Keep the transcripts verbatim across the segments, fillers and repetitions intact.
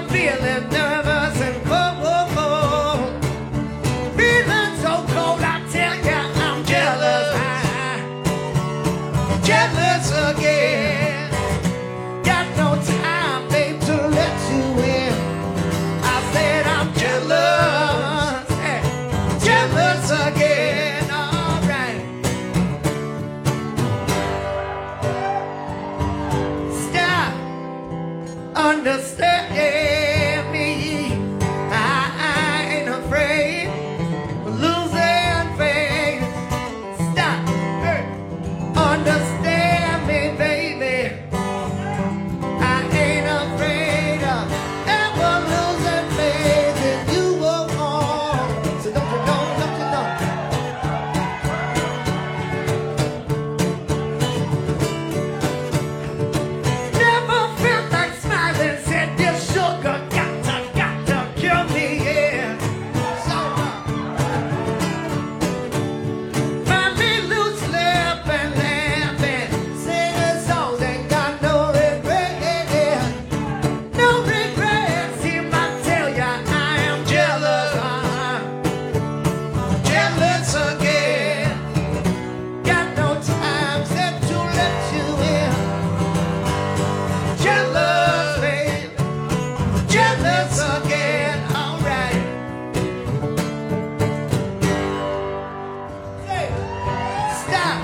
feeling nervous and cold. Feeling so cold, I tell ya I'm jealous. I'm jealous again. Got no time, babe, to let you in. I said I'm jealous, hey, jealous again. All right. Stop understand me. I, I ain't afraid of losing faith. Stop, hey, understand me, baby. I ain't afraid of ever losing faith in you or more. So don't you know, don't you know? Never felt like smiling, said this sugar got to, got to kill me, yeah. So, find me loose, laughing, laughing, singing songs, ain't got no regret. No regret, see, I tell ya, I am jealous, uh-huh. Jealous again. Got no time, said to let you in. Jealous, babe. Jealous again, alright. Hey, stop.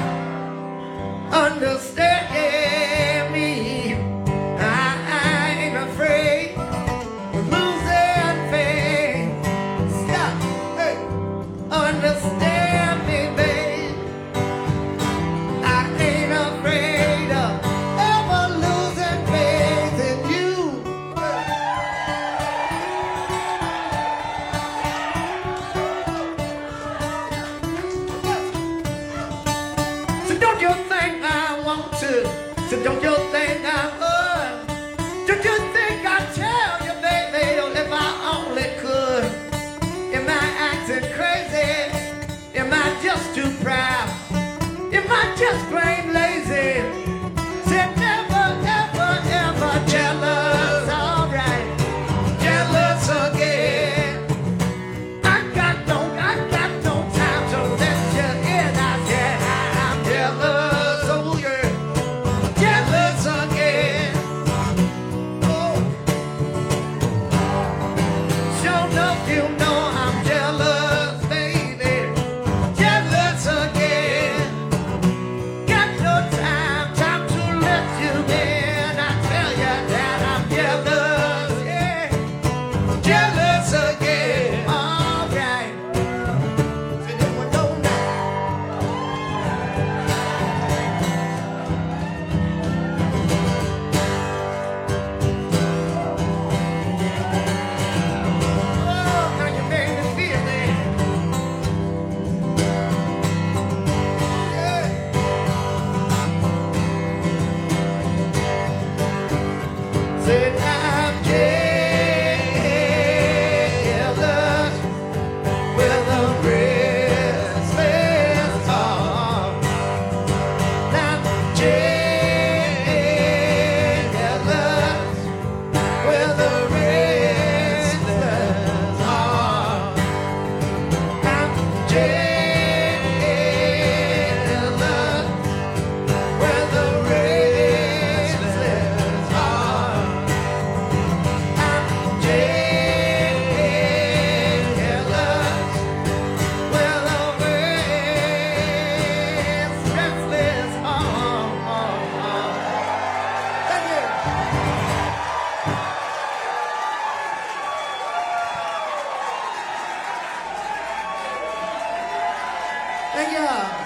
Understand me. I, I ain't afraid of losing faith. Stop. Hey, understand me, babe. I ain't afraid of ever losing faith in you. So don't you think I want to? So don't you think I would? Don't you think I'd tell you, baby, if I only could? Am I acting crazy? Am I just too proud? Am I just plain lazy? Said never, ever, ever jealous, alright. Jealous again. I got no, I got no time to let you in. I said I'm jealous, oh yeah. Jealous again. Oh. Sure enough, you know I'm jealous, baby. Jealous again. Got no time, time to let you in. I tell you that I'm jealous, yeah. Jealous again, alright. So then we know now. Oh, how you make me feel it. Yeah. Said I'm jealous with a restless heart. I'm jealous with a restless heart. I'm jealous with a restless heart. I'm jealous with a restless heart. Thank you. Thank you.